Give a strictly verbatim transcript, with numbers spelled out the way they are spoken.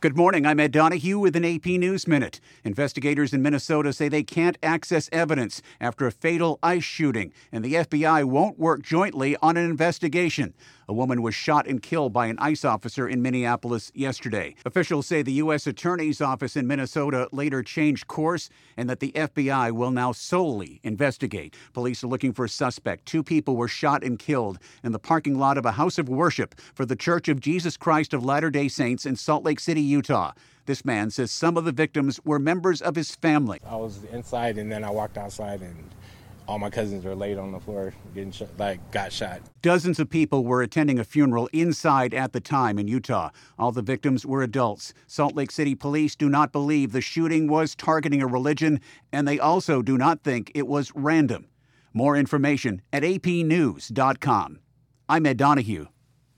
Good morning. I'm Ed Donahue with an A P News Minute. Investigators in Minnesota say they can't access evidence after a fatal ICE shooting, and the F B I won't work jointly on an investigation. A woman was shot and killed by an ICE officer in Minneapolis yesterday. Officials say the U S Attorney's Office in Minnesota later changed course and that the F B I will now solely investigate. Police are looking for a suspect. Two people were shot and killed in the parking lot of a house of worship for the Church of Jesus Christ of Latter-day Saints in Salt Lake City, Utah. This man says some of the victims were members of his family. I was inside and then I walked outside and all my cousins were laid on the floor, getting shot, like got shot. Dozens of people were attending a funeral inside at the time in Utah. All the victims were adults. Salt Lake City police do not believe the shooting was targeting a religion, and they also do not think it was random. More information at A P news dot com. I'm Ed Donahue.